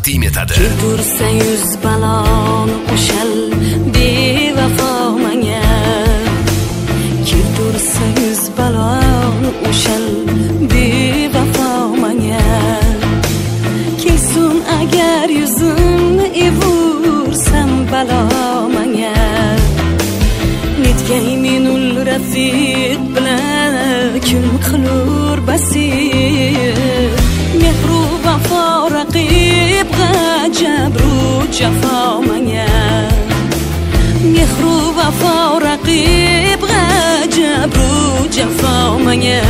taqdim etadi. Keltursa yuz baloni o'shal bevafo menga. Keltursa yuz baloni o'shal bevafo menga. Kelsin agar yuzimni evursam balo menga. Netgay menul rafiq bilan kim qilur basir. Mehru vafo raqib g'ajabru jafo menga. Mehru vafo raqib g'ajabru jafo menga.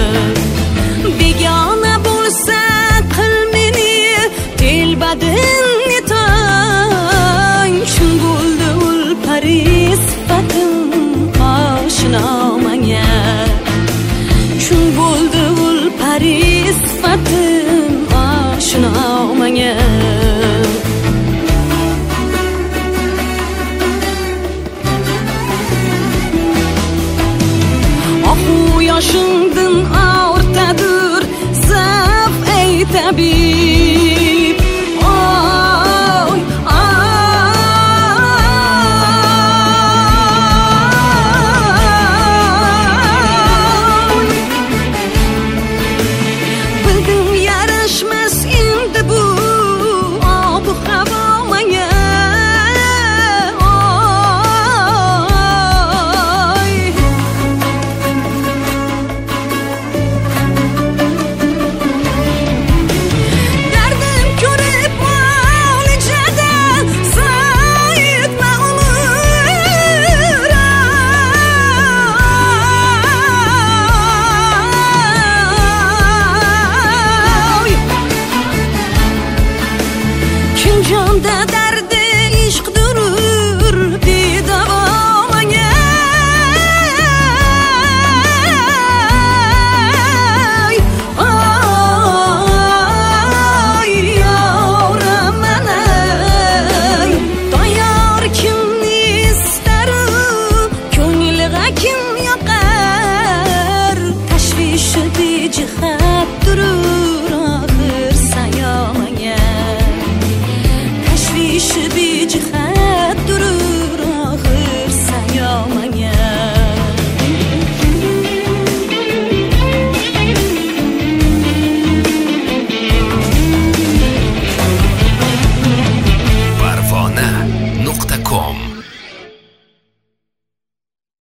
Begona bo'lsa qil meni telbadin tong. Shun bo'ldi ul Paris sifatim oshno menga. Shun bo'ldi ul Paris sifatim oshno menga. Yoshingdan ortadir zaf ey tabib. Oy bildim yarashmas endi bu obu havo menga. Jonda